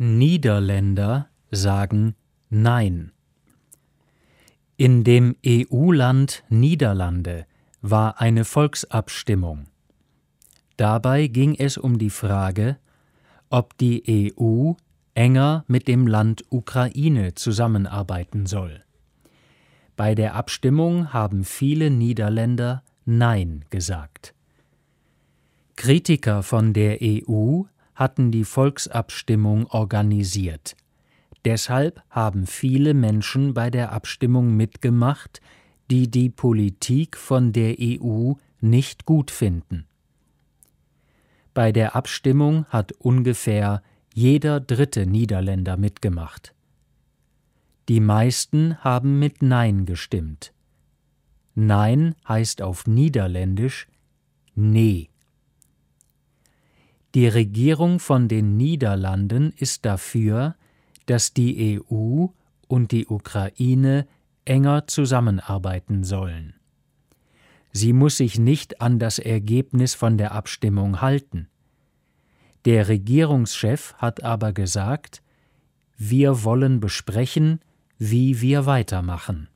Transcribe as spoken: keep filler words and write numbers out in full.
Niederländer sagen Nein. In dem E U-Land Niederlande war eine Volksabstimmung. Dabei ging es um die Frage, ob die E U enger mit dem Land Ukraine zusammenarbeiten soll. Bei der Abstimmung haben viele Niederländer Nein gesagt. Kritiker von der E U hatten die Volksabstimmung organisiert. Deshalb haben viele Menschen bei der Abstimmung mitgemacht, die die Politik von der E U nicht gut finden. Bei der Abstimmung hat ungefähr jeder dritte Niederländer mitgemacht. Die meisten haben mit Nein gestimmt. Nein heißt auf Niederländisch Nee. Die Regierung von den Niederlanden ist dafür, dass die E U und die Ukraine enger zusammenarbeiten sollen. Sie muss sich nicht an das Ergebnis von der Abstimmung halten. Der Regierungschef hat aber gesagt, wir wollen besprechen, wie wir weitermachen.